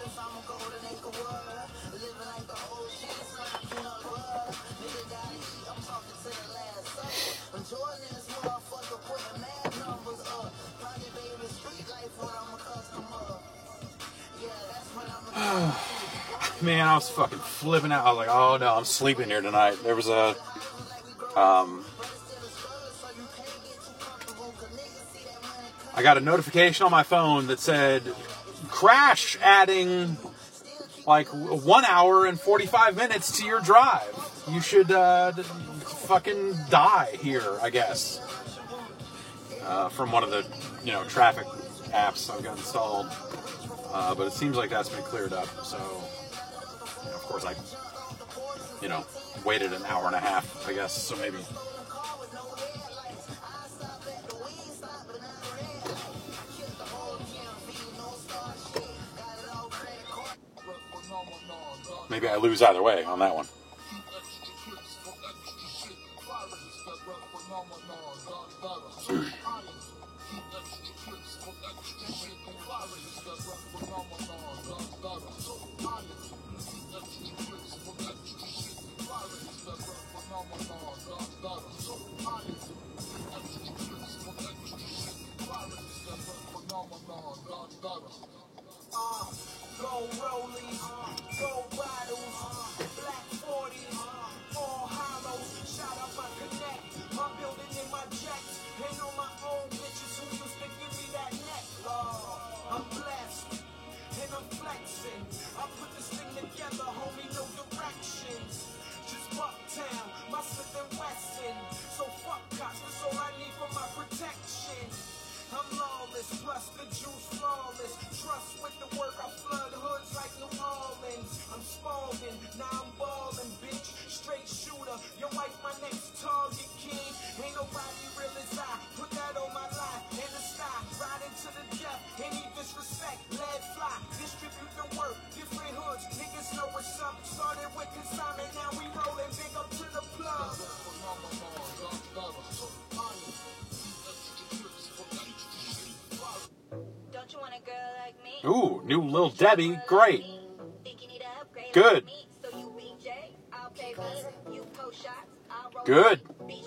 Man, I was fucking flipping out. I was like, oh no, I'm sleeping here tonight. There was a I got a notification on my phone that said crash adding like 1 hour and 45 minutes to your drive. You should fucking die here, I guess. From one of the, traffic apps I've got installed. But it seems like that's been cleared up. So, of course, I, waited an hour and a half, I guess. So maybe. Maybe I lose either way on that one. Gold rollies, gold bottles, black 40s, all hollows, shot up my connect, my building in my jets, and on my own bitches who used to give me that neck. I'm blessed, and I'm flexing, I put this thing together, homie, no directions, just Bucktown, my Smith & Wesson, so fuck cops, that's all I need for my protection. I'm lawless, plus the juice flawless. Trust with the work, I flood hoods like New Orleans. I'm Spalding, now I'm ballin', bitch. Straight shooter, your wife my next target, king. Ain't nobody real as I. Put that on my life, in the sky. Riding to the death, any disrespect, lead fly. Distribute the work, different hoods. Niggas know what's up. Started with consignment, now we rollin'. Big up to the plug. Ooh, new Lil Debbie, great. Good. Good.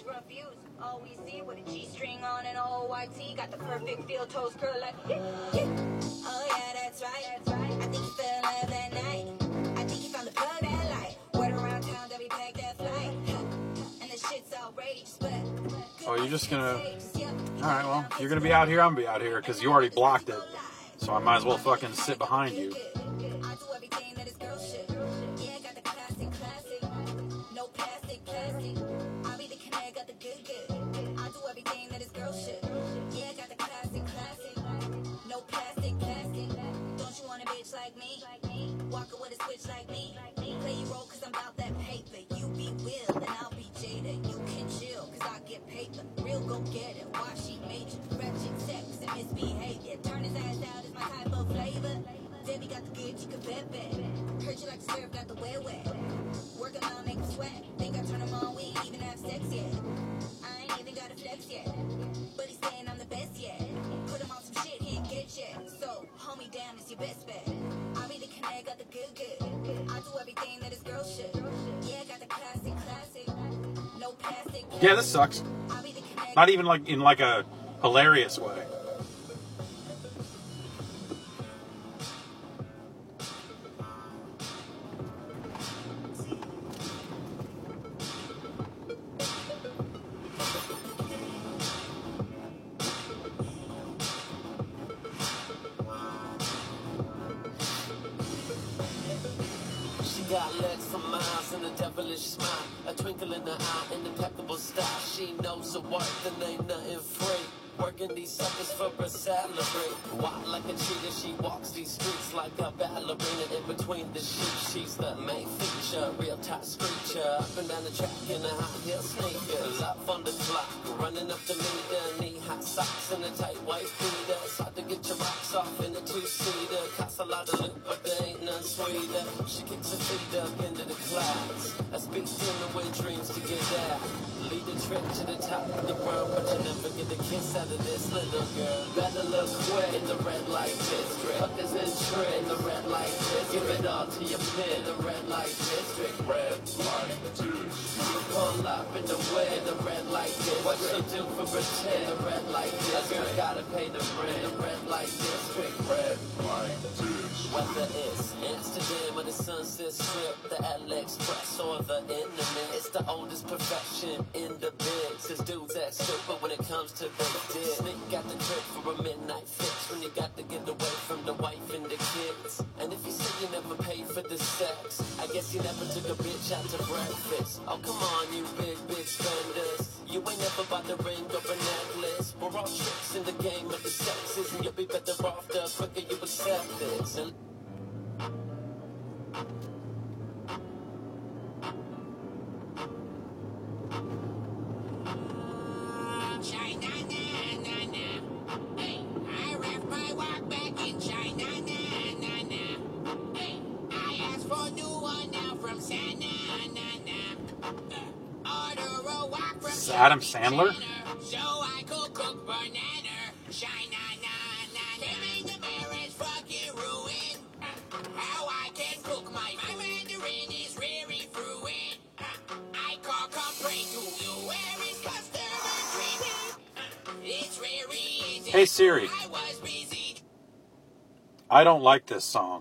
Got the perfect feel, toes curl like oh yeah, that's right. I think he fell in love that night. I think he found the plug that light. Word around town that we packed that flight. And the shit's outrageous, but oh, you're just gonna alright, well, you're gonna be out here, I'm gonna be out here, because you already blocked it. So I might as well fucking sit behind you. Heard you like to serve, got the wet. Working on make me sweat. Think I turn them on, we ain't even have sex yet. I ain't even got a flex yet. But he's saying I'm the best yet. Put him on some shit he ain't get yet. So, hold me down, it's your best bet. I be the connect, got the good. I do everything that his girl should. Yeah, got the classic. No plastic. Yeah, this sucks. Not even like in like a hilarious way. Got legs for miles and a devilish smile, a twinkle in her eye, an impeccable style. She knows her worth and ain't nothing free. Working these suckers for a salary. Wild like a cheetah, she walks these streets like a ballerina. In between the sheets, she's the main feature. Real top screecher, up and down the track in a high heel sneakers. Up on the clock, running up the meter. Knee-high socks and a tight white beater. It's hard to get your rocks off in a two-seater. Costs a lot of loot, but there ain't none sweeter. She kicks her feet up into the clouds. That's beat Dealing with dreams to get there. Lead the trip to the top of the world, but you never get a kiss out of this little girl. Better look quick in the red light district. Fuckers in trip in the red light district. Give it all to your pin, the red light district. Red light district. Pull up in the way in the red light district. What you do for pretend? The red light district. Girl gotta pay the rent. The red light district. Red light district. Whether it's Amsterdam or the Sunset Strip, the LA Express or the internet, it's the oldest profession in the biz. Cause dudes act stupid when it comes to the dick. Sneak got the trick for a midnight fix when you got to get away from the wife and the kids. And if you say you never paid for the sex, I guess you never took a bitch out to breakfast. Oh come on, you big spenders. You ain't never bought the ring or a necklace. We're all tricks in the game of the sexes, and you'll be better off the quicker you accept this. Is Adam Sandler? So I could cook banana. The marriage fucking ruined. How I can cook my Mandarin is very fluent. I can't complain to you where it's customer treatment. It's very easy. Hey Siri, I was busy. I don't like this song.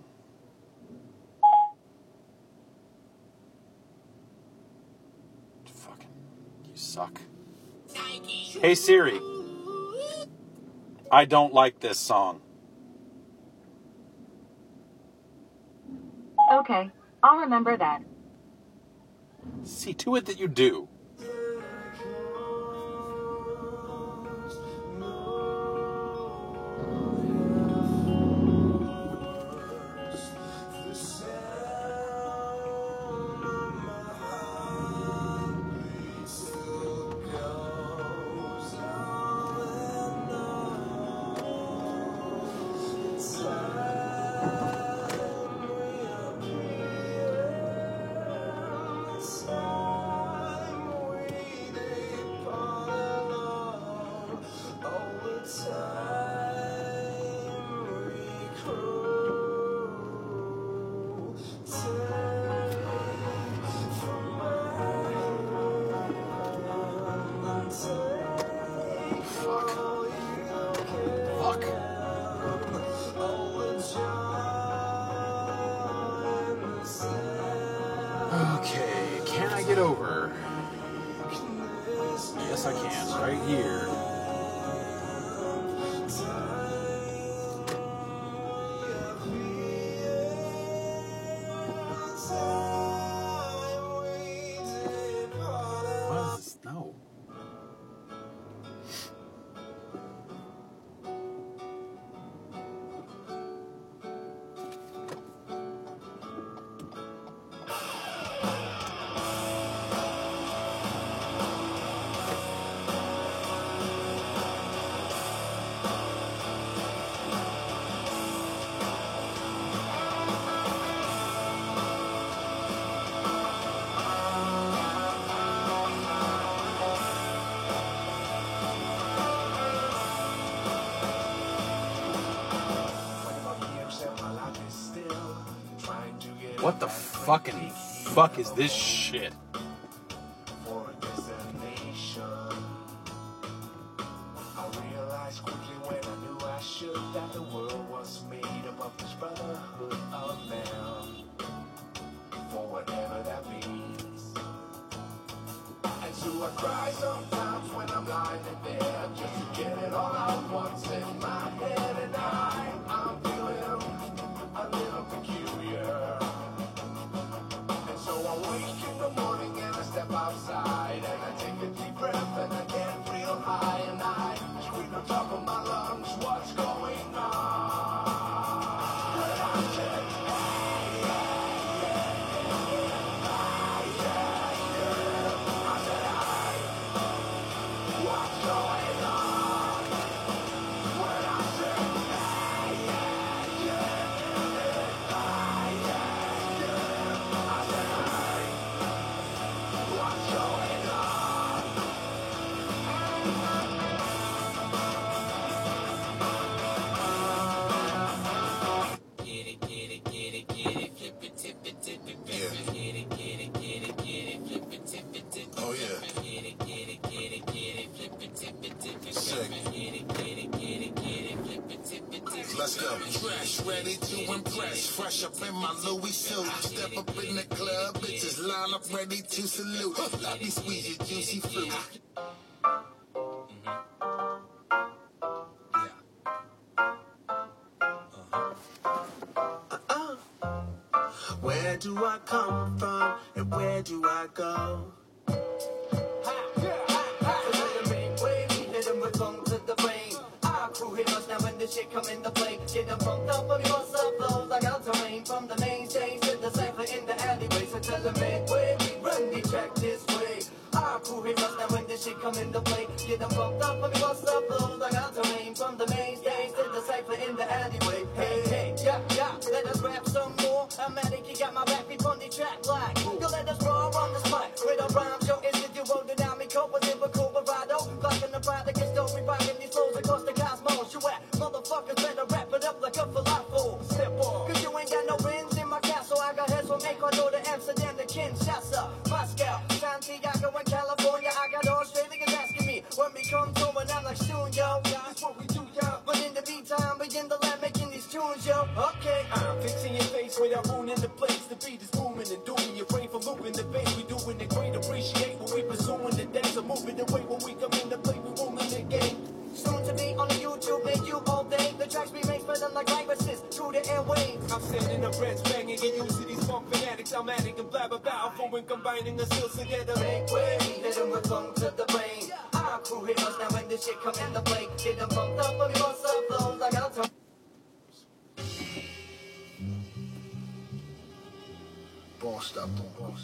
Fucking, you suck. Hey Siri, I don't like this song. Okay, I'll remember that. See to it that you do. Okay, can I get over? Yes, I can. Right here. What is this? No. What the fucking fuck is this shit? For a destination. I realized quickly when I knew I should that the world was made up of this brotherhood of man. For whatever that means. And so I cry sometimes when I'm lying in bed just to get it all out once in my head. And I'm feeling a little peculiar. So I wake in the morning and I step outside and I take a deep breath and I get real high and I scream on top of my lungs, what's going on? When I said, hey, I said, hey, what's going on? When I let's go. Fresh, ready to impress. Fresh up in my Louis suit. Step up in the club, bitches line up ready to salute. Let me squeeze your juicy fruit. Where do I come from and where do I go? Shit come in the play, get them pumped up, but we must upload like out terrain from the main stage to the cipher in the alleyways. So tell the midway, we run the track this way. Our crew hit us now when the shit come in the play, get them pumped up, but we must upload like out terrain from the main stage to the cipher in the alleyway. Hey, hey, yeah, yeah, let us rap some more. I'm at it, you got my back, we on the track like. You let us raw on the spot with a rhyme show. Is it you wrote it down, me cope with Liverpool, Bravado, clocking the product, it's dope, we rocking these flows across the cosmos. You at motherfuckers better wrap it up like a falafel. Step on, cause you ain't got no wins in my castle. I got heads from Ecuador to Amsterdam to Kinshasa, Moscow, Santiago and California. I got Australians asking me when we come to, and I'm like, soon, yo. That's what we do, yo. But in the meantime, we in the lab making these tunes, yo. Okay, I'm fixing your face without ruining the place. The beat is booming and dooming your brain for looping the bass. We doing it great, appreciate what we pursuing the dance. So moving the way when we come in the play, we rolling the game. Soon to be on the YouTube, make you all day. The tracks we make spreading like viruses through the airwaves. I'm sending the reds banging, get used to these funk fanatics. I'm adding and blab about for when combining the skills together. Make way, hit them with funk to the brain. Our crew hit us now when the shit come in the play. Get them pumped up, but we must upload like our time. Bossed up.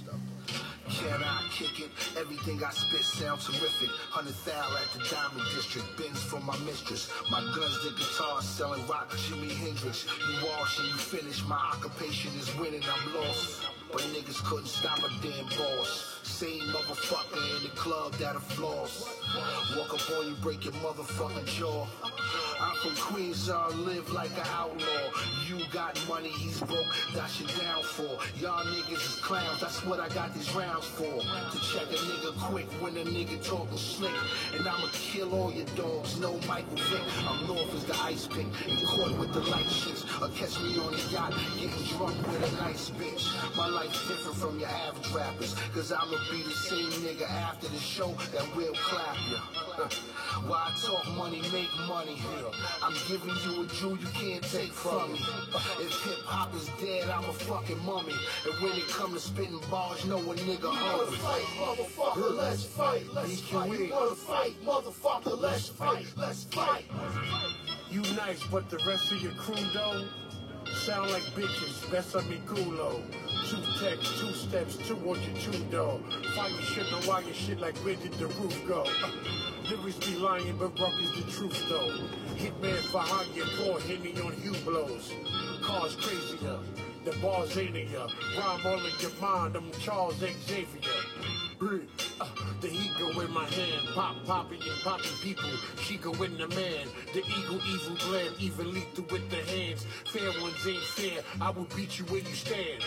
Can I kick it? Everything I spit sounds terrific. 100,000 at the Diamond District. Bins for my mistress. My guns, the guitar, selling rock, Jimi Hendrix. You wash and you finish. My occupation is winning. I'm lost. But niggas couldn't stop a damn boss. Same motherfucker in the club that'll floss. Walk up on you, break your motherfucking jaw. I'm from Queens, so I live like an outlaw. You got money, he's broke, that's your downfall. Y'all niggas is clowns, that's what I got these rounds for. To check a nigga quick when a nigga talking slick. And I'ma kill all your dogs, no Michael Vick. I'm north as the ice pick, and caught with the light shits. Or catch me on the yacht, getting drunk with a nice bitch. My life's different from your average rappers, cause I'ma be the same nigga after the show that will clap ya. Why I talk money, make money. I'm giving you a jewel you can't take from me. If hip hop is dead, I'm a fucking mummy. And when it come to spitting bars, know a nigga hungry. Fight, motherfucker, let's fight, let's fight. You wanna fight, motherfucker, let's fight, let's fight. You nice, but the rest of your crew though sound like bitches. Best of me culo. 2 texts, 2 steps, 2 on your 2 dog. Fire shit, no wire shit like where did the roof go? Lyrics be lying, but rock is the truth though. Hitman for how you pour Henny on you blows. Cars crazier, the bars ain't in ya. Rhyme all in your mind, I'm Charles Xavier. The heat go in my hand, popping and popping people. She go in the man, the eagle, evil glam, even lethal with the hands. Fair ones ain't fair, I will beat you where you stand.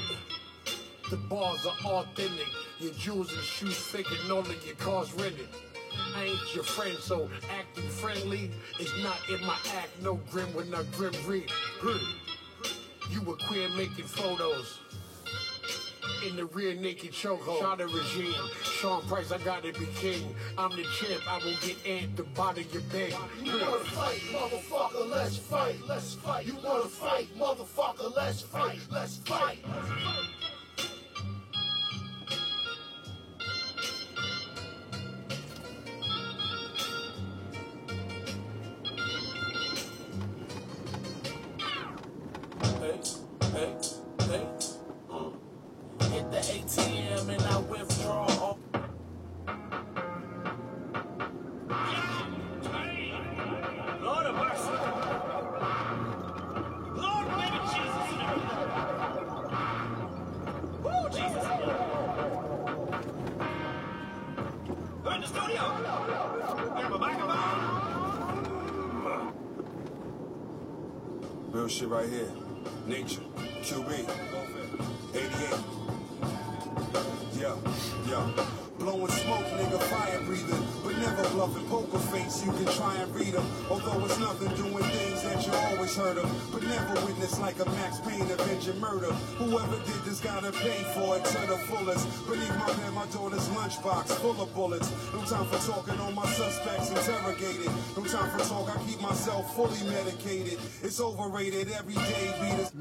The bars are authentic, your jewels and shoes fake and all of your cars rented. I ain't your friend, so acting friendly is not in my act. No grim with no grim read. You a queer making photos in the rear naked chokehold. Shot a regime. Sean Price, I gotta be king. I'm the champ, I will get ant the body of your bed. You wanna fight, motherfucker, let's fight, let's fight. You wanna fight, motherfucker, let's fight, let's fight. Hit the ATM and I withdraw. Lord of mercy. Lord, baby Jesus. Woo, Jesus. We're in the studio. Grab a microphone. Real shit right here. Nature. QB. 88. Yeah. Blowing smoke, nigga, fire breathing. But never bluffing poker face, you can try and read them. Although it's nothing doing things names that you always heard of, but never witnessed like a Max Payne Avenger murder. Whoever did this gotta pay for it to the fullest. Beneath my bed, my daughter's lunchbox full of bullets. No time for talking, all my suspects interrogated. No time for talk, I keep myself fully medicated. It's overrated, every day be the...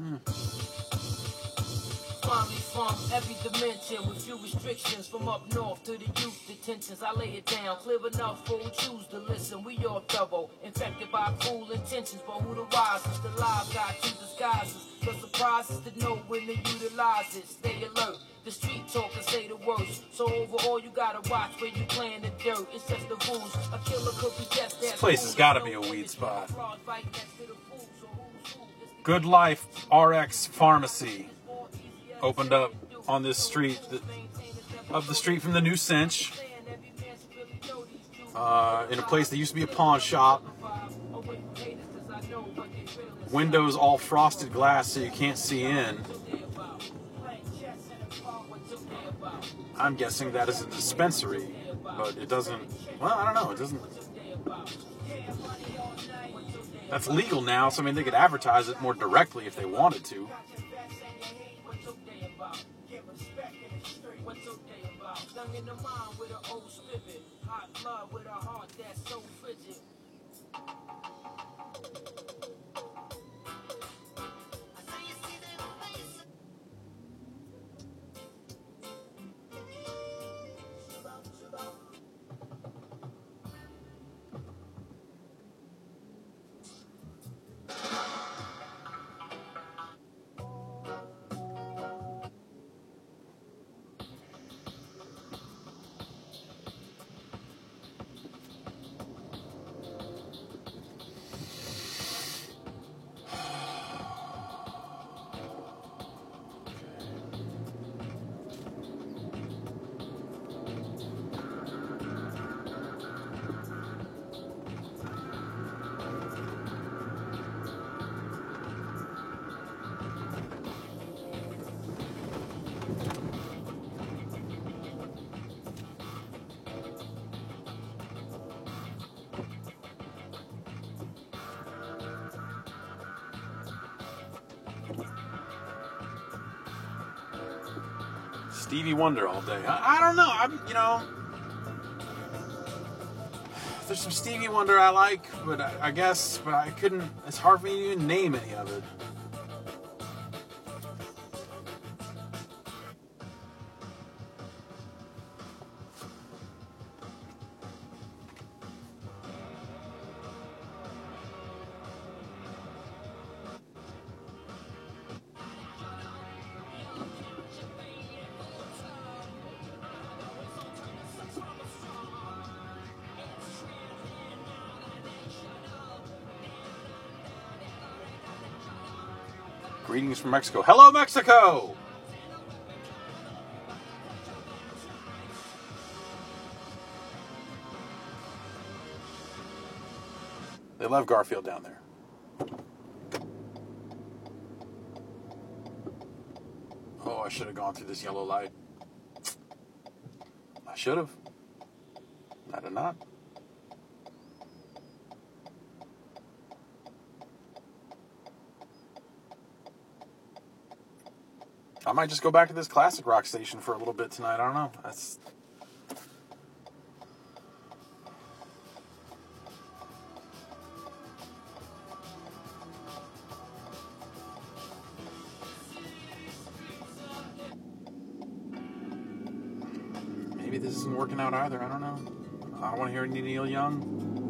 Finally from every dimension with few restrictions, from up north to the youth detentions. I lay it down clear enough for who choose to listen. We all thorough, infected by cruel intentions, but who the wisest? The lies got two disguises. The surprise is to know when to utilize it. Stay alert, the street talk can say the worst. So overall you gotta watch where you playing the dirt. It's just the rules. A killer could be just that. This place has got to be a weed spot. Good Life RX Pharmacy opened up on this street, up the street from the new Cinch, in a place that used to be a pawn shop. Windows all frosted glass so you can't see in. I'm guessing that is a dispensary, but it doesn't, well, I don't know, it doesn't. That's legal now, so I mean they could advertise it more directly if they wanted to. In the mind with an old spirit, hot blood with a heart that's so frigid. Stevie Wonder all day. I don't know. There's some Stevie Wonder I like, but I guess I couldn't. It's hard for me to even name any of it. Greetings from Mexico. Hello, Mexico! They love Garfield down there. Oh, I should have gone through this yellow light. I should have. I did not. I might just go back to this classic rock station for a little bit tonight. I don't know. That's... Maybe this isn't working out either. I don't know. I don't want to hear any Neil Young.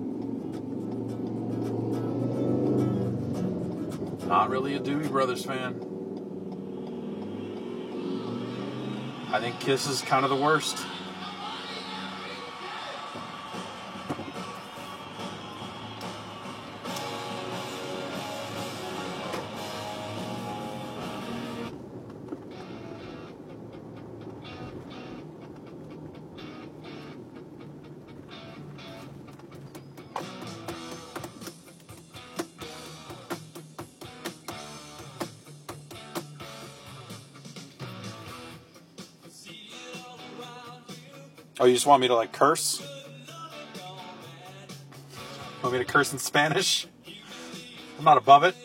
Not really a Doobie Brothers fan. I think Kiss is kind of the worst. Oh, you just want me to, like, curse? Want me to curse in Spanish? I'm not above it.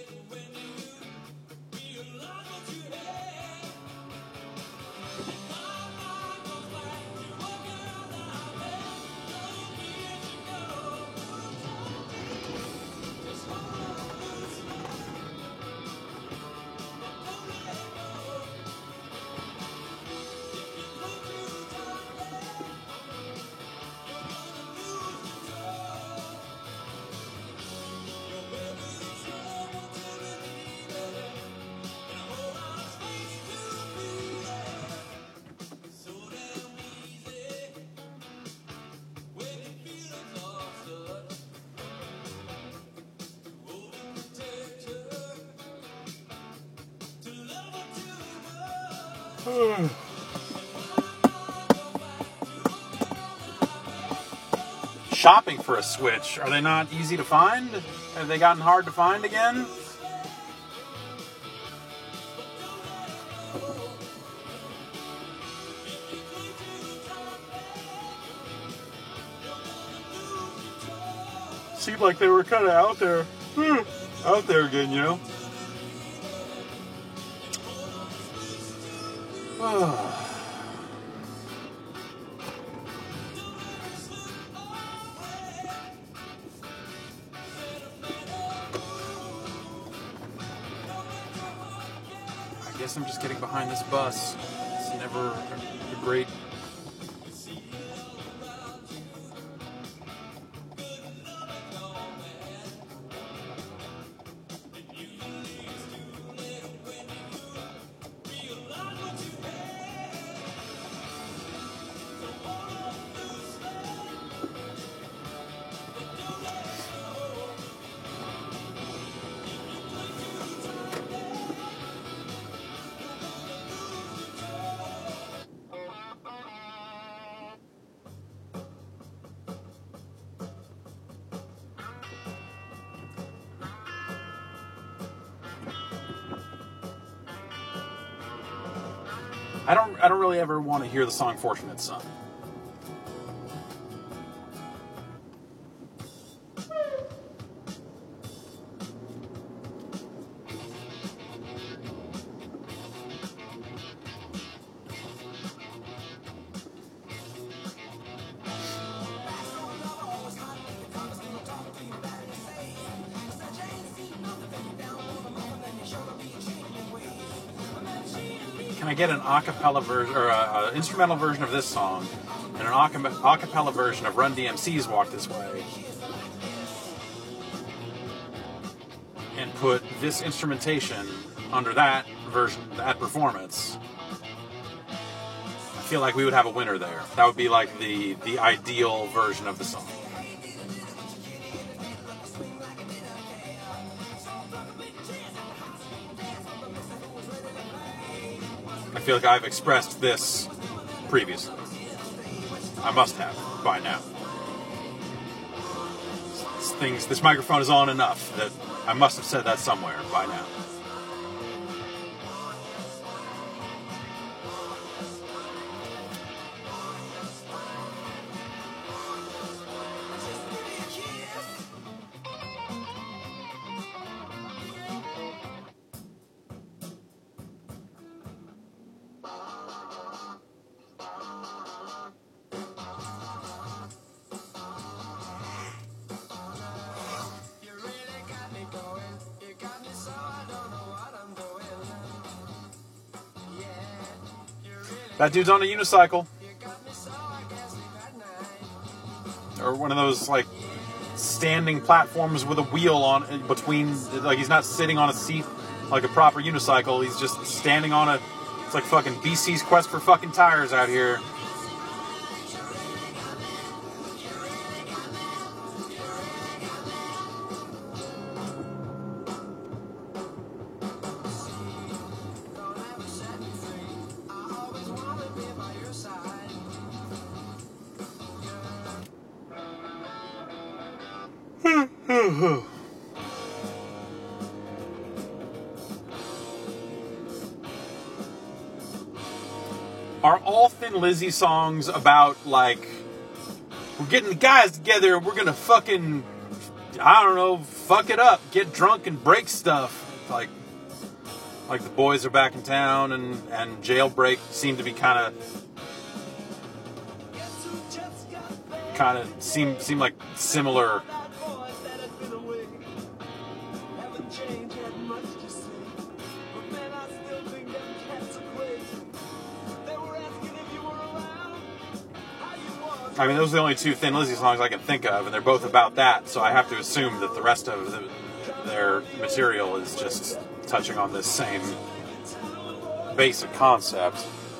Shopping for a Switch. Are they not easy to find? Have they gotten hard to find again? Seemed like they were kind of out there. Out there again, you know? I guess I'm just getting behind this bus. It's never a great... I don't really ever want to hear the song Fortunate Son. Can I get an acapella version or an instrumental version of this song and an acapella version of Run DMC's Walk This Way, and put this instrumentation under that version, that performance? I feel like we would have a winner there. That would be like the ideal version of the song. I feel like I've expressed this previously. I must have by now. This microphone is on enough that I must have said that somewhere by now. That dude's on a unicycle. Or one of those, like, standing platforms with a wheel on between, like, he's not sitting on a seat like a proper unicycle. He's just standing on a, it's like fucking BC's Quest for fucking Tires out here. Are all Thin Lizzy songs about, like, we're getting the guys together, we're gonna fucking, I don't know, fuck it up, get drunk and break stuff. Like the boys are back in town, and Jailbreak seem to be kind of seem like similar. I mean, those are the only two Thin Lizzy songs I can think of, and they're both about that, so I have to assume that the rest of their material is just touching on this same basic concept.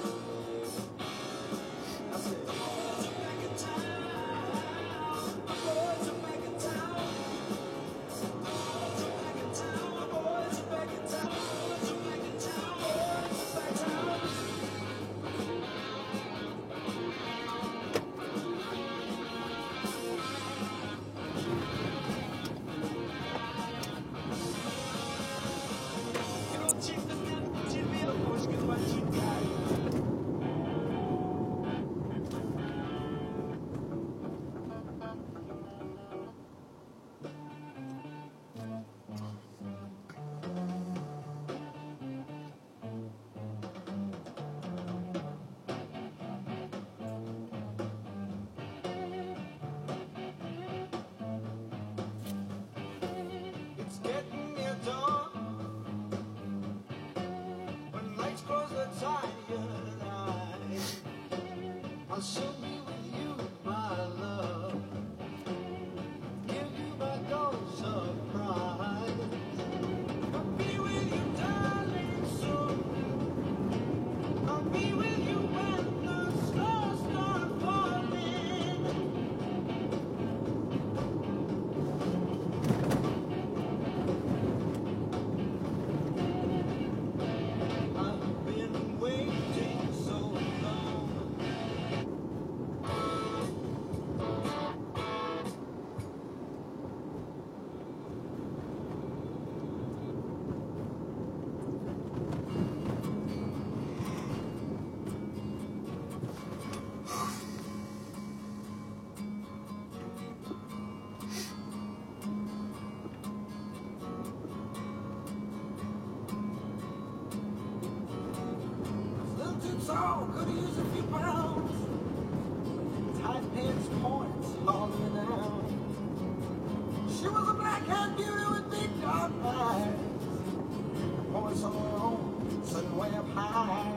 I'll soon be with you, my love. Give you my dose of pride. I'll be with you, darling, soon. I'll be with you when the stars start falling. I've been waiting so long. Tall, could use a few pounds. Tight pants, points, all in and out. She was a black-haired beauty with big dark eyes. Voice on her own, sitting way up high.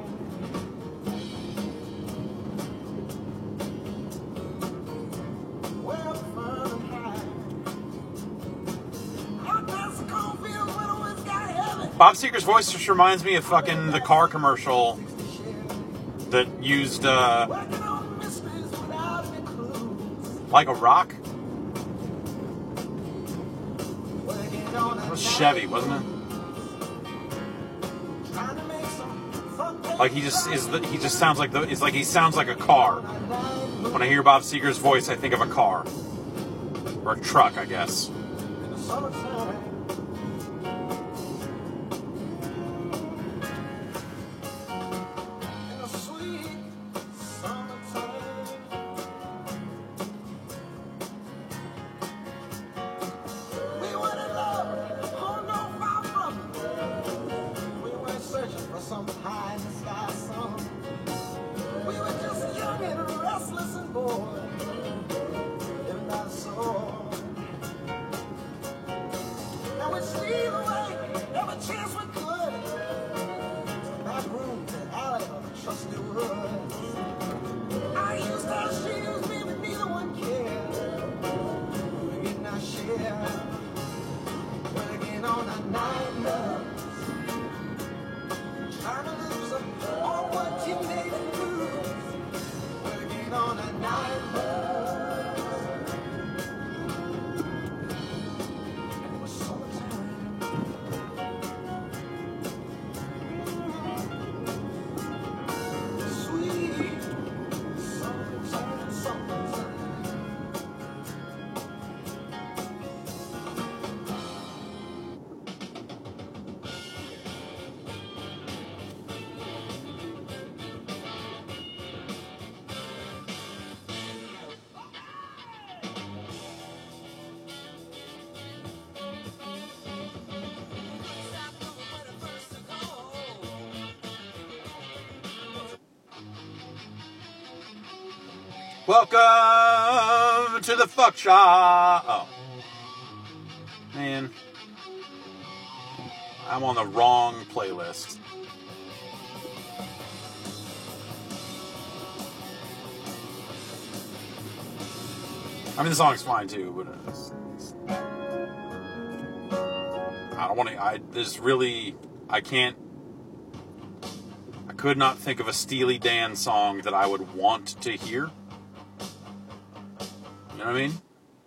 Way up front and high. Out past the cornfields when it always got heavy. Bob Seger's voice just reminds me of fucking the car commercial that used Like a Rock. It was Chevy, wasn't it? Like he just sounds like he sounds like a car. When I hear Bob Seger's voice, I think of a car or a truck, I guess. Sweet Welcome to the fuck shop. Oh. Man. I'm on the wrong playlist. I mean, the song's fine too, but I don't want to. I could not think of a Steely Dan song that I would want to hear. You know what I mean?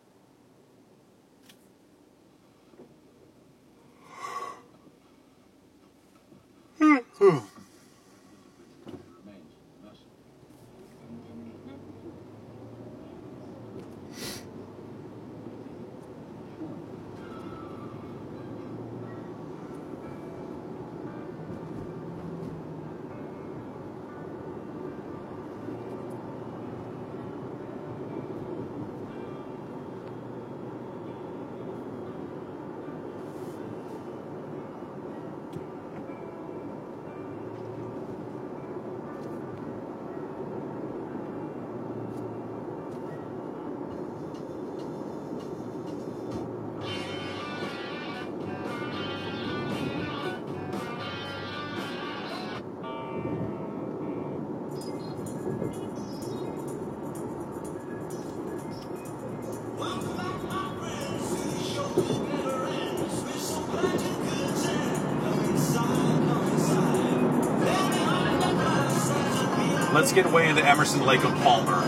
Let's get away into Emerson, Lake and Palmer.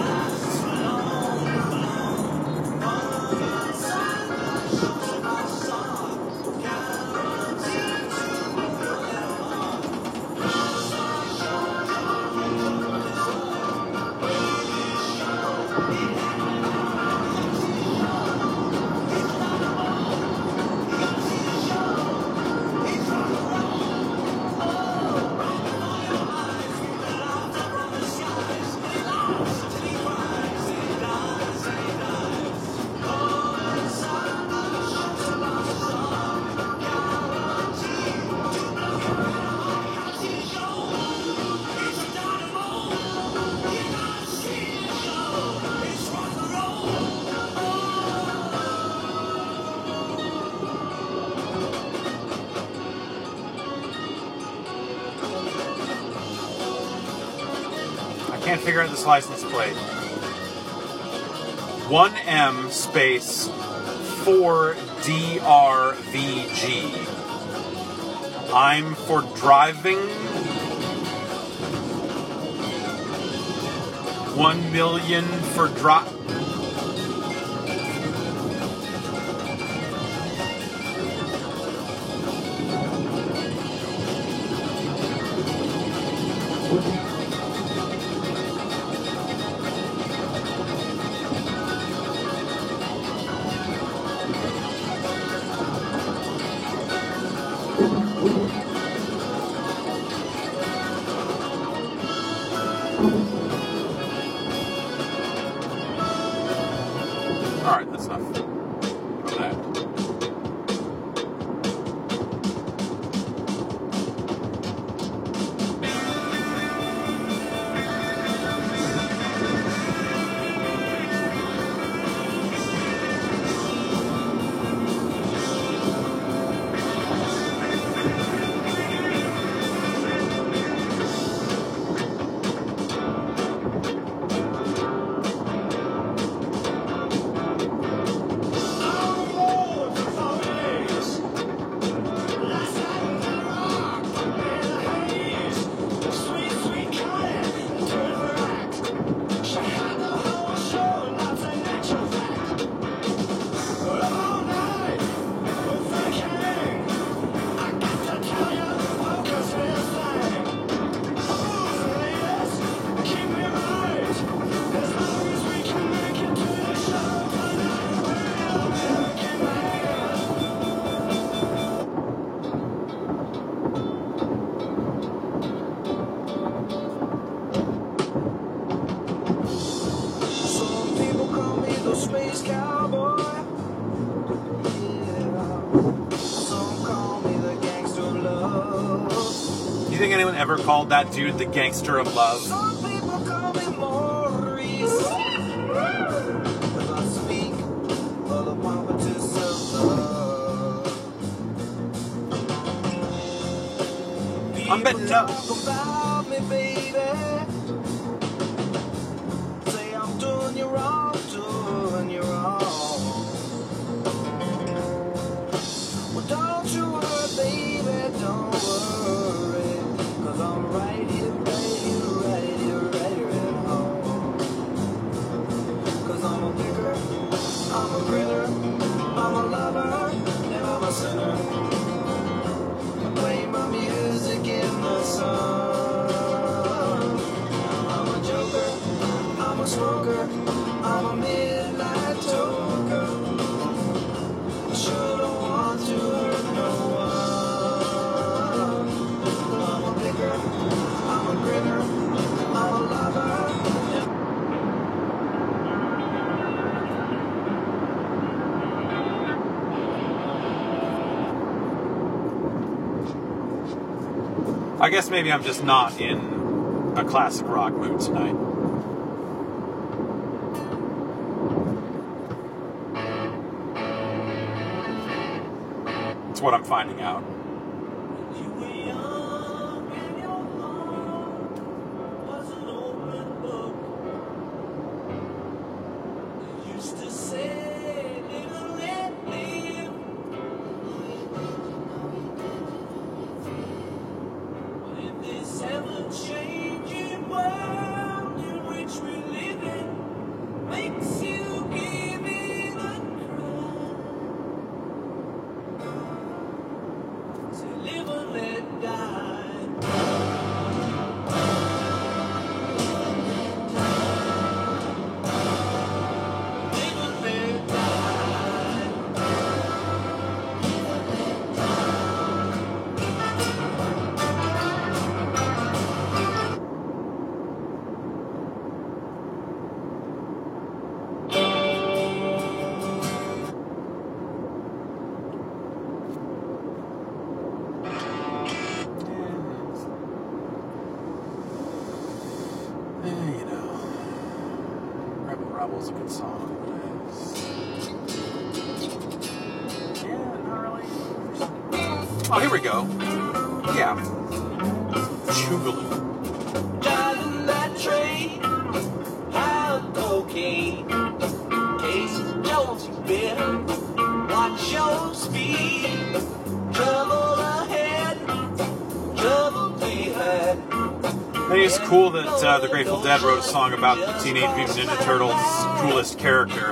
Can't figure out this license plate. 1M space 4DRVG. I'm for driving. 1 million for drop. Alright, that's enough of that. Space cowboy. Yeah. Some call me the gangster of love. Do you think anyone ever called that dude the gangster of love? Some people call me Maurice. I'm betting no. About me, baby. Say I'm doing you wrong, doing you wrong. Well, don't you worry, baby, don't worry. 'Cause I'm right here, right here, right here, right here at home. 'Cause I'm a picker, I'm a grinner, I'm a lover, and I'm a sinner. Play my music in the sun. I'm a joker, I'm a smoker, I'm a midnight toker. Sure don't want to hurt no one. I'm a picker, I'm a grinner, I'm a lover. I guess maybe I'm just not in a classic rock mood tonight. That's what I'm finding out. You were young and your heart was an open book. You used to say, live and let live. But in this ever-changing world in which we live in, makes you give it a cry. Say, live and let die. Live and let die. You know, Rebel Rebel's a good song. Yeah, not really. Oh, here we go. Yeah. Chugaloo. Driving that train, high cocaine. Casey Jones, you better watch your speed. Trouble ahead, trouble behind. I think it's cool that the Grateful Dead wrote a song about the Teenage Mutant Ninja Turtles' coolest character.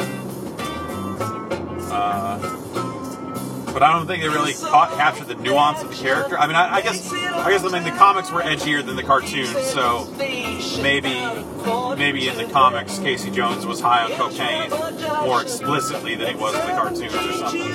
But I don't think they really captured the nuance of the character. I mean, I guess the comics were edgier than the cartoons, so maybe in the comics Casey Jones was high on cocaine more explicitly than he was in the cartoons or something.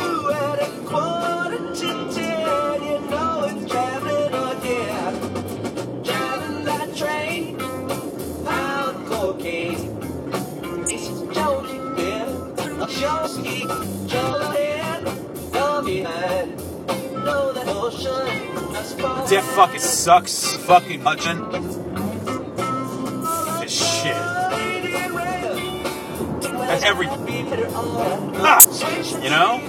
That fucking sucks, fucking Hutchin. This shit. That's every. Ah! You know?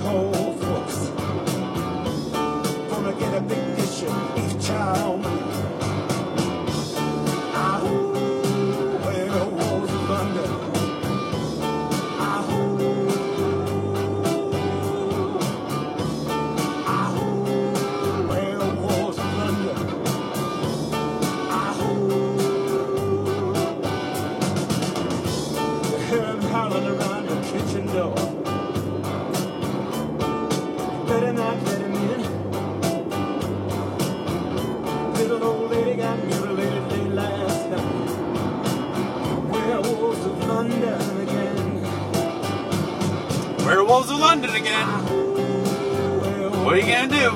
whole folks. Gonna get a big dish of beef chow mein. Where walls of London. Where walls of London. You hear them howling around the kitchen door. Better not let him in. Little old lady got mutilated late last night. Werewolves of London again. Werewolves of London again. What are you gonna do?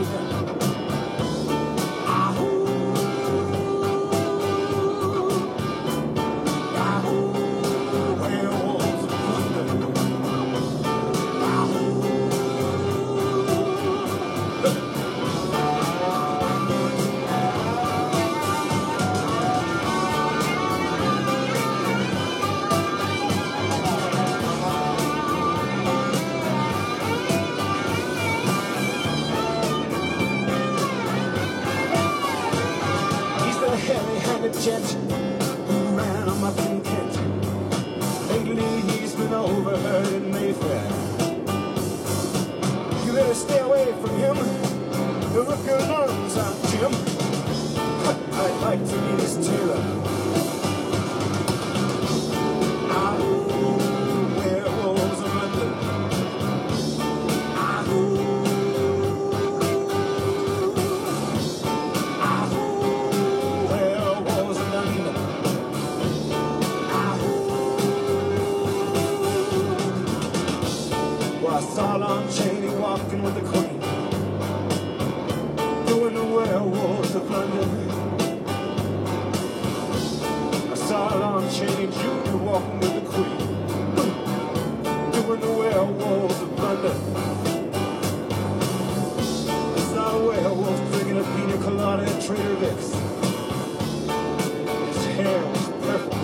Werewolves of London. He's the heavy-handed gent who ran him up in Kent. Lately he's been overheard in Mayfair. You better stay away from him. He'll rip your lungs out, Jim. I'd like to be his tailor. Werewolves of London. Werewolves of London. Well, I saw Lon Chaney walking with the Queen, doing the Werewolves of London. I saw Lon Chaney Jr. walking with the Queen, doing the Werewolves of London. I saw a werewolf drinking a pina colada at Trader Vic's. His hair was perfect.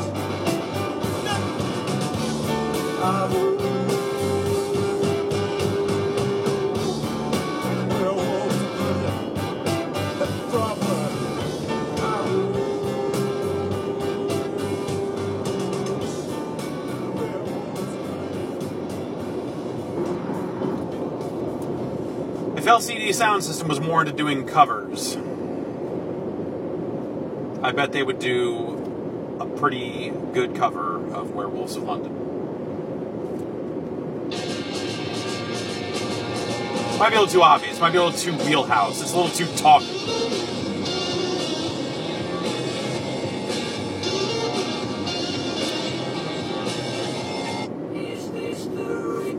Werewolves of London. The problem. If LCD Sound System was more into doing covers, I bet they would do a pretty good cover of Werewolves of London. Might be a little too obvious, might be a little too wheelhouse, it's a little too talky. Is this the ring?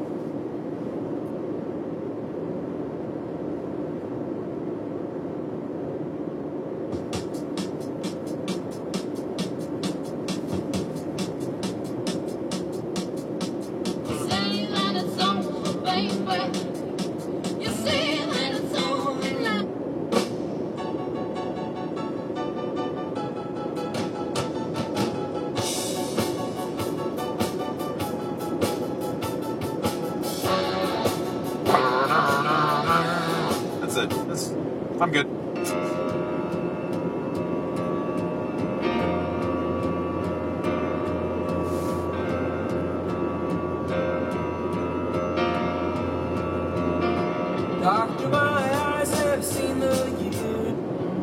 You say that it's over, baby. You say that it's over now. That's it. I'm good. Doctor, my eyes have seen the year.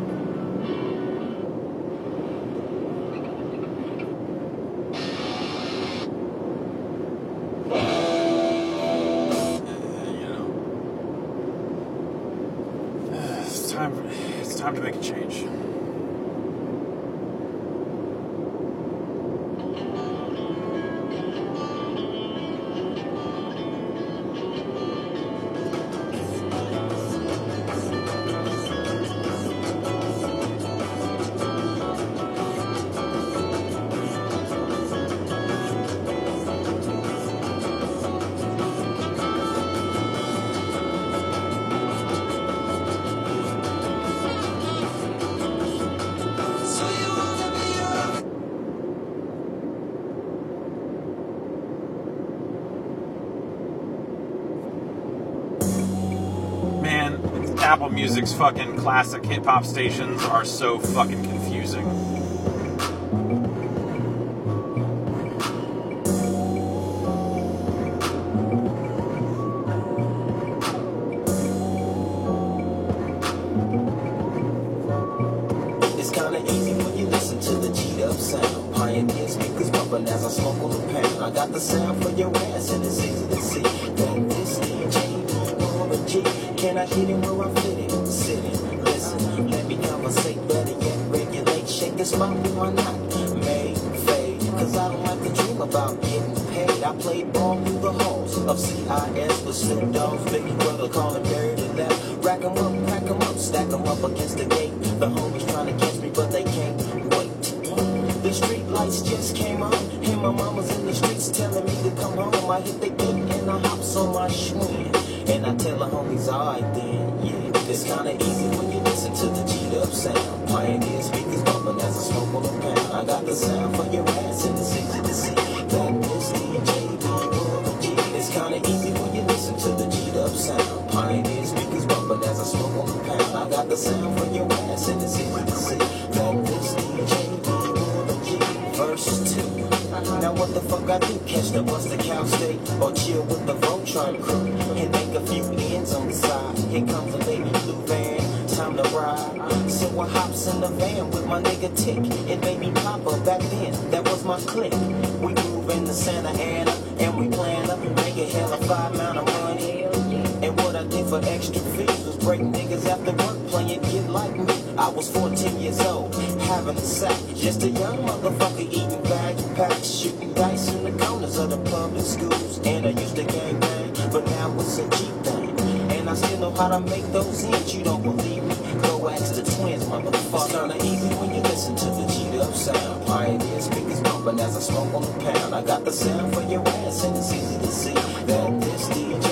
It's time to make a change. Apple Music's fucking classic hip-hop stations are so fucking confusing. It's kinda easy when you listen to the G-Dub sound. Pioneer speakers bumping as I smoke on the pound. I got the sound for your ass and it's easy to see that this DJ or a G. Can I hit it where I fit it? Sitting, listen, let me conversate, better yet regulate. Shake this spot, why not? May fade, cause I don't like to dream about getting paid. I played ball through the halls of CIS with Snoop Dogg's Biggie brother calling Barry to left. Rack 'em up, pack 'em up, stack 'em up against the gate. The homies trying to catch me, but they can't wait. The street lights just came on, and my mama's in the streets telling me to come home. I hit the gate and I hops on my Schwinn, and I tell the homies, alright then, yeah. It's kinda easy when you listen to the G-Dub sound. Pioneer speakers bumping as I smoke on the pound. I got the sound for your ass and it's easy to see that this DJ B-G. It's kinda easy when you listen to the G-Dub sound. Pioneer speakers bumping as I smoke on the pound. I got the sound for your ass and it's easy to see that this DJ B-G. Verse 2. Now what the fuck I do? Catch the Buster Cow steak or chill with the Voltron crew and make a few ends on the side. Here comes a baby blue van, time to ride. So I hops in the van with my nigga Tick. It made me pop up back then, that was my clique. We move into Santa Ana and we plan to make a hell of 5 amount of money. And what I did for extra fees was break niggas after work playing Get Like Me. I was 14 years old, having a sack. Just a young motherfucker eating baggy packs, shooting dice in the corners of the public schools. And I used to gang bang, but now it's a G thing. And I still know how to make those ends. You don't believe me? Go ask the twins, motherfucker. It's kinda easy when you listen to the G-Dub sound. Pioneer speakers bumping as I smoke on the pound. I got the sound for your ass and it's easy to see that this DJ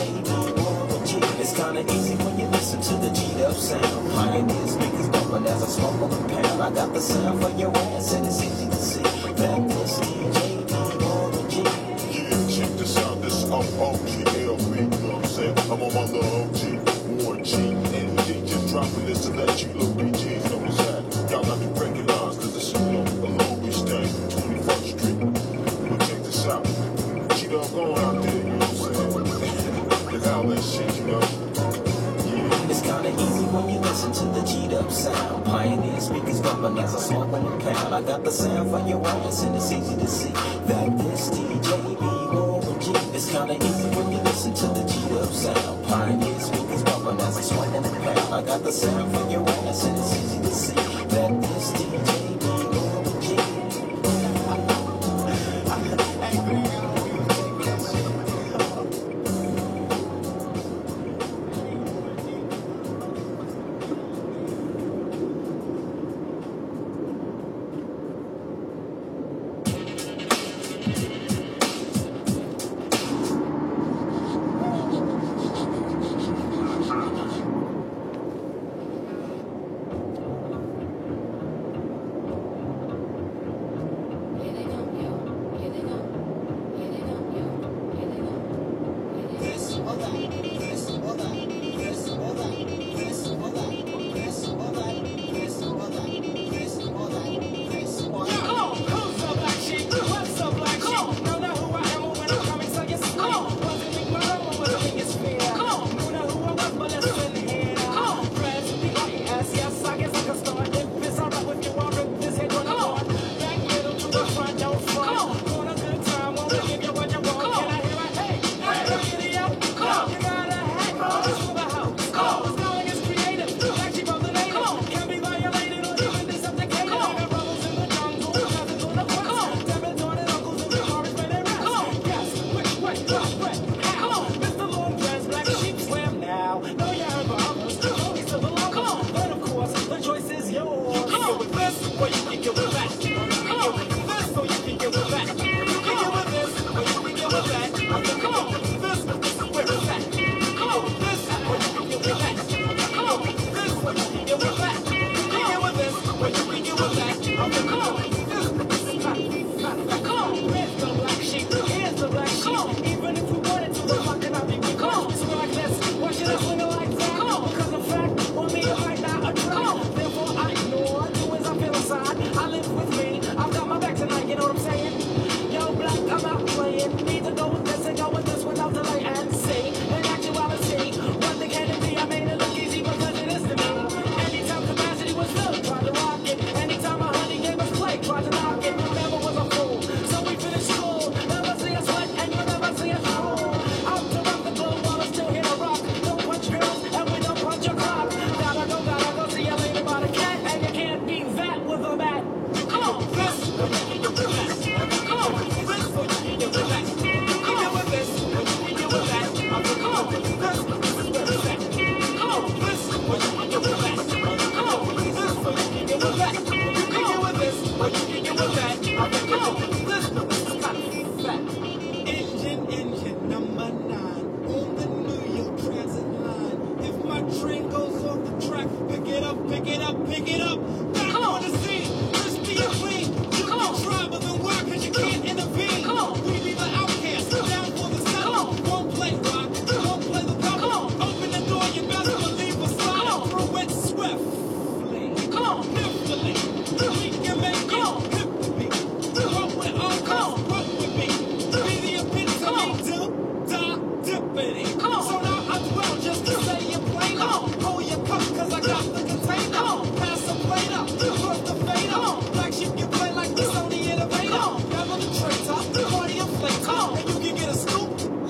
B-G. It's kinda easy when you listen to the G-Dub sound. Pioneer speakers bumping as I smoke on the pound. I got the sound for your ass and it's easy to see that this DJ B-G. Yeah, check this out, this is OGLB, you know what I'm saying? I'm on my little OG, Warren G, and G just dropping this to let you little BGs know what's happening. Y'all have to recognize, cause this is alone we stay, 21st Street. But check this out, G-Dub going out there, you know what I'm saying? Look how that shit, you know? It's kinda easy when you listen to the G-Dub sound. Pioneer speakers bumping as I smoke on the pound. I got the sound for your ass and it's easy to see that this DJ B-G. It's kinda easy when you listen to the G-Dub sound. Pioneer speakers bumping as I smoke on the pound. I got the sound for your ass and it's easy to see that this DJ B-G.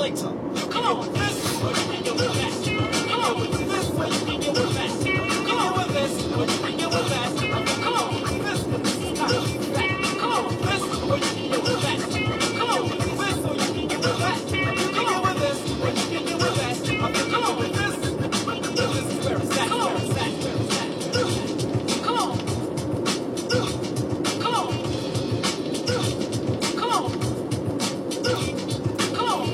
later. Come on, this what you can get with that. Come on, this what you can get with that. Come on, this what you can get with that. Come on, this what you can get with that. Come on, this what you can get with that. Come on, this what you can get with that. Come on, this what you can get with that. Come on, this is where it's at. Come on, where it's at. Come on. Come on. Come on. Come on. Come on.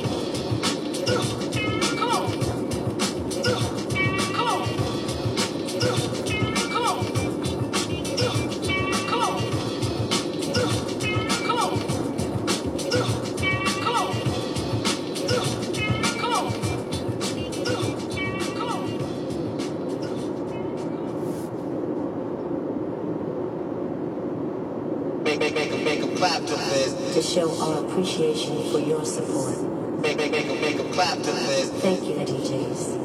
Make a clap to this. To show our appreciation for your support. Make a clap to this. Thank you, DJs.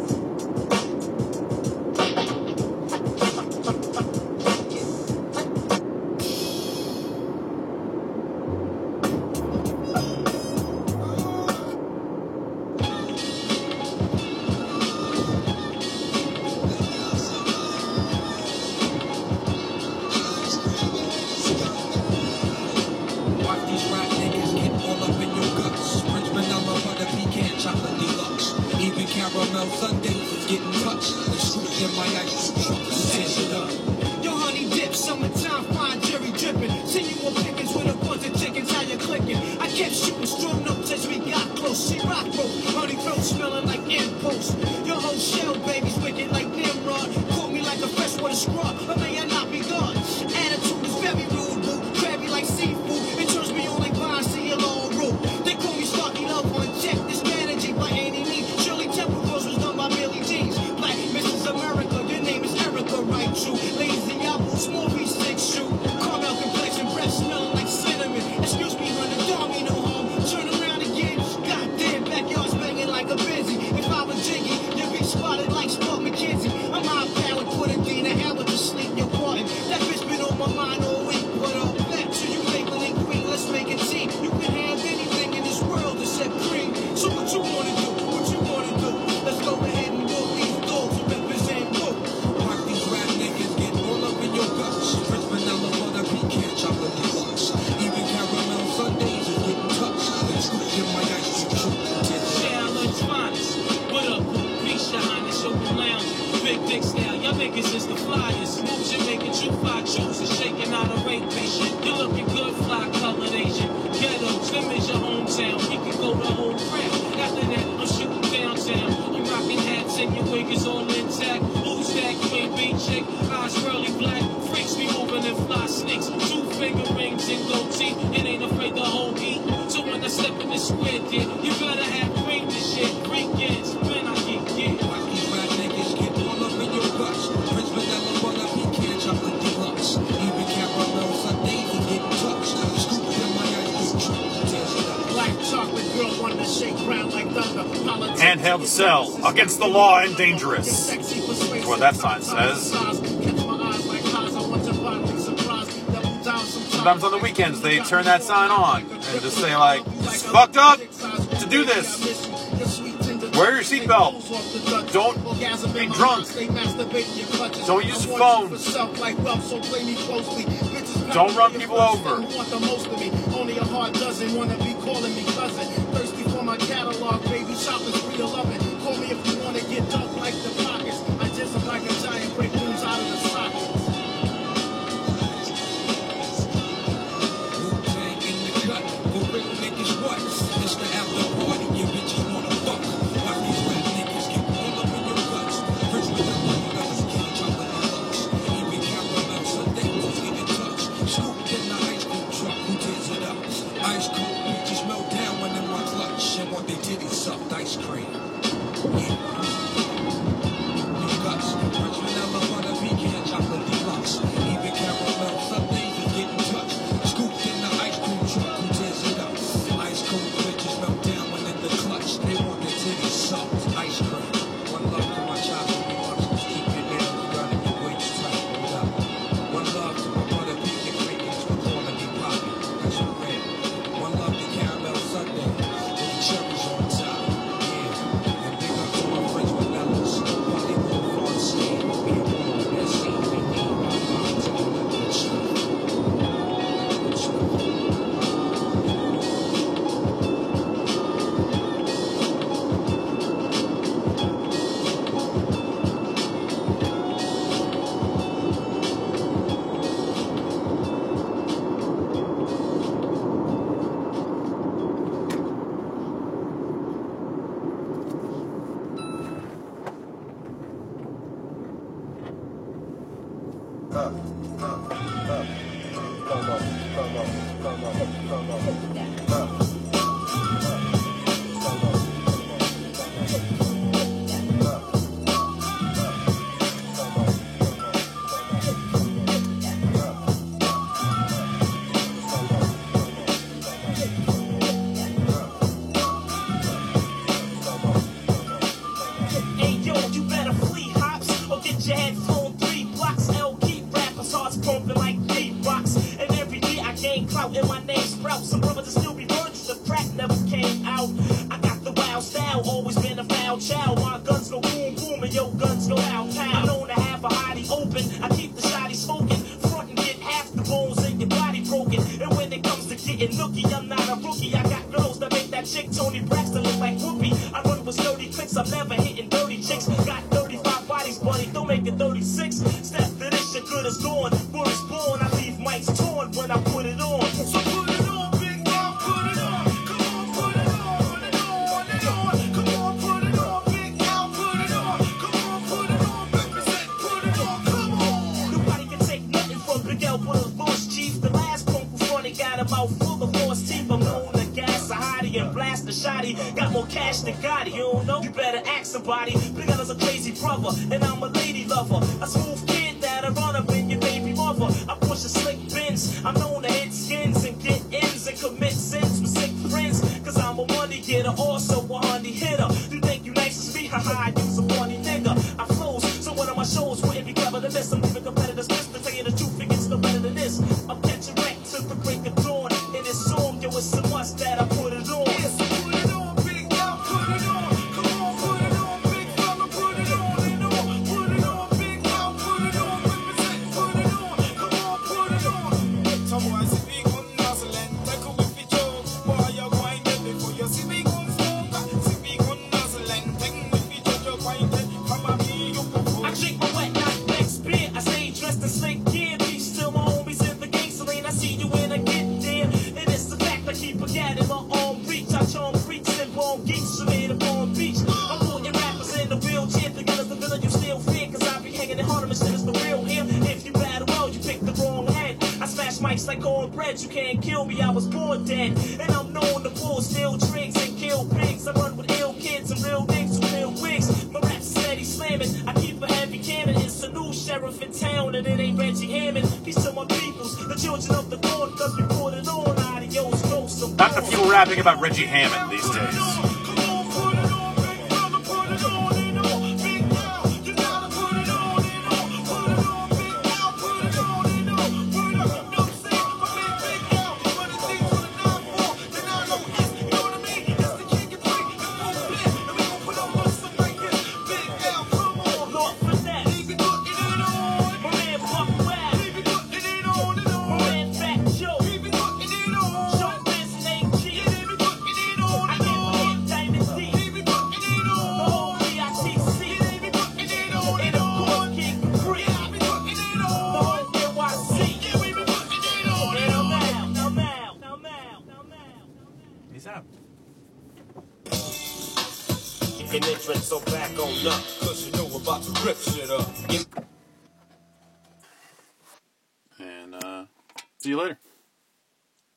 Watch these rap niggas get all up in your guts. French vanilla butter pecan chocolate deluxe. Even caramel sundaes is getting touched. The scoop in my ice truck tears it up. Yo, honey dip, summertime, fine jerry dripping. See you on pickings with a bunch of chickens, how you clicking? I kept shooting strong notes as we got close. She rock rope, honey throat smelling like impost. Your whole shell, baby's wicked like Nimrod. Caught me like a freshwater scrub, but may I not be God. Attitude is very rude, boo. Crabby like seafood. It turns me on like Vine, see a long rope. They call me Sparky Love on check. This managing by Annie Lee. Shirley Temple Rose was done by Billy Jeans. Black Mrs. America, your name is Erica, right? True. Lazy apple, small piece, six shoe. Caramel complexion, breath smelling like cinnamon. Excuse me, honey, don't mean no harm. Turn around again. Goddamn, backyard's banging like a busy. If I was jiggy, you'd be spotted like Spud McKenzie. I'm high powered, put a Dina Howard to sleep. Your pardon. That bitch been on my mind all week. But back to you, Maybelline Queen. Let's make a team. You can have anything in this world except cream. So what you wanna do? What you wanna do? Let's go ahead and walk these dogs and represent both. Watch these rap niggas get all up in your guts. French vanilla butter pecan chocolate deluxe. Even caramel sundaes is getting touched. The truth in my ice cream truth. Challenge finest. What up, peace, your highness, open lounge. Big dick style, y'all niggas is the flyers. Moves you making you fly chooses, shaking out a rape patient. You looking good, fly colored Asian. Ghettos, them is your hometown. We can go the whole crap. After that, I'm shooting downtown. I'm rocking hats and your wig is all intact. Who's that? You ain't beat chick. Eyes curly black. Freaks be moving and fly snakes. 2-finger rings and goatee. It ain't afraid to hold heat. So when I step in this square, kid, you better have green this shit. Weekends, when I get. Watch these rap niggas get all up in your guts. French vanilla butter pecan chocolate deluxe. Even caramel sundaes is getting touched. The scoop in my ice cream truck tears it up. Black chocolate girl wanted to shake ground like thunder. Politics. Handheld cell, against the law and dangerous. That's what that sign says. Sometimes on the weekends they turn that sign on and just say like, it's fucked up to do this. Wear your seatbelt. Don't be drunk. Don't use your phone. Don't run people over. Only a hard dozen wanna be calling me cousin. Thirsty for my catalog, baby shoppers 311. Call me if you wanna get dark like the pockets. I just am like a giant, break rooms out of the socket. Wu-Tang in the cut, for real niggas what? It's the after party, you bitches wanna fuck. Watch these rap niggas get all up in your guts. First with the money, that's can't chocolate deluxe. Even caramel sundaes is getting touched. Scooped in the ice cream truck, who tears it up? Ice cold bitches melt down when in my clutch. And want they titties sucked ice cream. Yeah. Your guts, French vanilla butter pecan chocolate deluxe. Even caramel sundaes is getting touched. Scooped in the ice cream truck, who tears it up? Ice cold bitches melt down when in the clutch. They want their titties sucked ice cream. One love to my childhood reluctance. Keep your nails done and your waist tight. Hold up. One love to my butter pecan fragrance for quality poppy. That's for real. One love to caramel sundae with the cherries on top. Hey yo, you better flee hops or get your head flown 3 blocks. L keep rappers hearts pumping like beatbox. And every day I gain clout and my name sprouts. Some brothers still be virgins, the crack never came out. I got the wild style, always been a foul child. My guns go boom boom and your guns go out town. I'm known to have a hottie open. I keep the shotty smoking. Front and get half the bones in your body broken. And when it comes to getting nookie, I'm not a rookie. I got girls that make that chick Tony Braxton look like Whoopi. I run with sturdy clicks, I'm never hitting dirty chicks. Got 35 bodies, buddy, don't make it 36. Step to this, your good is gone. Word is born, I leave mics torn when I put it on. So put it on, big dog, put it on. Come on, put it on, put it on, put it on. Come on, put it on, big dog, put it on. Come on, put it on, represent, put it on, come on. Nobody can take nothing from Big L with a launch chief. The last punk who funny got a mouth full of horse teeth. I'm known to gas a hottie and blast a shotty. Got more cash than Gotti, you don't know? You better ask somebody. Big L is a crazy brother, and I'm a lady lover. A smooth kid that'll run up in your baby mother. I push a slick bins. I'm known to hit skins and get ends and commit sins with sick friends. Cause I'm a money getter, also a honey hitter. You think you nice as me? Haha, you's a funny nigga. I flows, so one of my shows wouldn't be clever to miss. I'm leaving competitors pissed to tell you the truth, it gets no better than this. I'm catching wreck to the break of dawn. In this song, yo, it's a must that I put it on. Yes, put it on, big dog, put it on. Come on, put it on, big fella, put it on and on. Put it on, big dog, put it on, represent, put it on. Come on, put it on. Some boy see me gun nuzzle and take a whip it joke. Boy, you grind it before you see me gun smoke. See me gun nuzzle and take a whip it joke. You grind it from a me, you go. I drink my wet, not next beer. I stay dressed in slick gear. Be still my homies in the gangster lane. I see you when I get there. And it's the fact I keep a gat in my arm reach. I charm freaks and bomb geeks. Made up on beach. I'm putting rappers in the wheelchair. Thinking as the villain you still fear. Cause I be hanging in Harlem and shit is the real here. If you battle well, you pick the wrong head. I smash mics like cornbread. You can't kill me, I was born dead. And I'm known to pull steel tricks and kill pigs. I run with ill kids and real niggas with real wigs. My rap's steady slamming. I keep a heavy cannon. It's a new sheriff in town and it ain't Reggie Hammond. Peace to my peoples, the children of the corn. Cause we put it on. Adios, ghost of Not the people rapping about Reggie Hammond these days. An entrance, so back on up, cause you know we're about to rip shit up. And see you later.